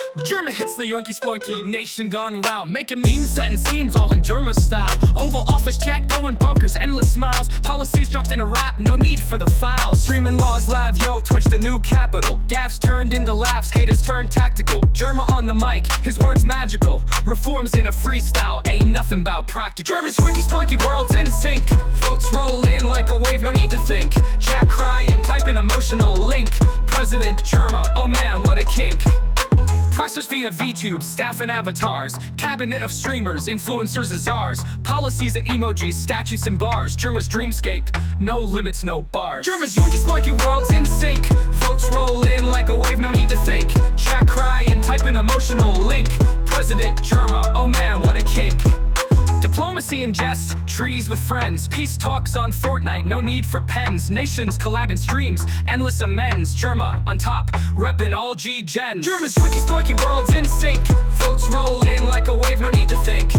German hits the Yankee Sparky, nation gone round, making memes, setting scenes all in German style. Oval Office chat going bunkers, endless smiles. Policies dropped in a rap, no need for the files. Streaming laws live, yo, Twitch the new capital. Gaffs turned into laughs, haters turned tactical. German on the mic, his words magical. Reforms in a freestyle, ain't nothing about practical. German's wiki spunky world's in sync. Votes roll in like a wave, no need to think. Chat crying, type an emotional link. President German, oh man, what a kink. Pressers via VTube, staff and avatars. Cabinet of streamers, influencers as czars. Policies and emojis, statutes and bars. Germa's dreamscape, no limits, no bars. Germa's Yankee Sparky world's in sync. Votes roll in like a wave, no need to think. Chat cry and type an emotional link. President Germa, oh man, what a kink. Diplomacy and jest, trees with friends. Peace talks on Fortnite, no need for pens. Nations collab in streams, endless amends. Germa on top, reppin' all G-gens. Germa's wiki spunky world's in sync. Votes roll in like a wave, no need to think.